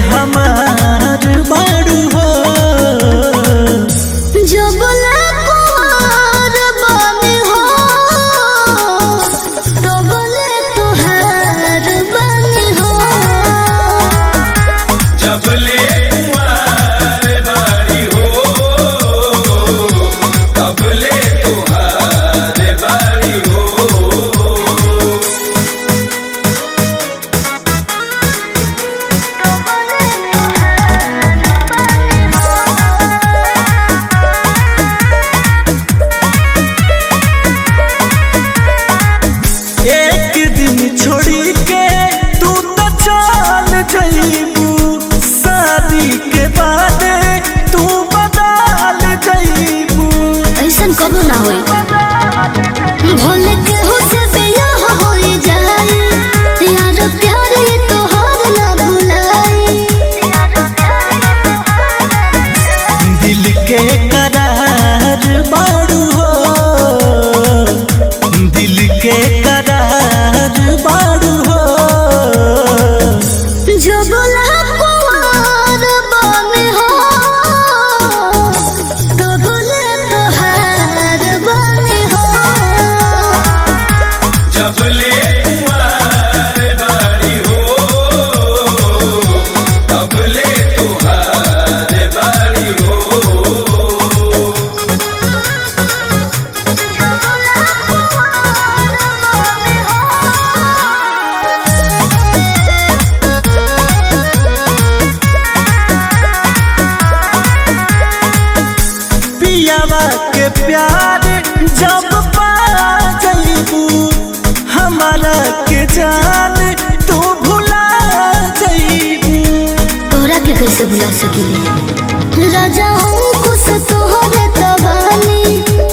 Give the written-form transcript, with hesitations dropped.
हमार बाड़ू हो। जब ले कुंवर बनी हो तब ले तुहार बनी हो। जब ले कुंवर बनी हो तब ले तुहार बनी हो। एक दिन छोड़ी के तू तो चल जईबू, शादी के बाद तू बदल जईबू। ऐसन कबो ना होई भोले के हो से बियाह होई जाई। यार प्यार ये तोहार ना भुलाई। दिल के करार बाड़ू हो, दिल के करार बाड़ू हो। जब ले कुंवर बनी हो तब ले तुहार बनी हो। जब ले कुंवर बनी हो तब ले तुहार बनी हो। पियावा के प्यार जब पा जईबू, हमारा के जान तू भुला जईबू। तोरा के कैसे भुला सकिले राजा हम खुश तोहरे तबानी।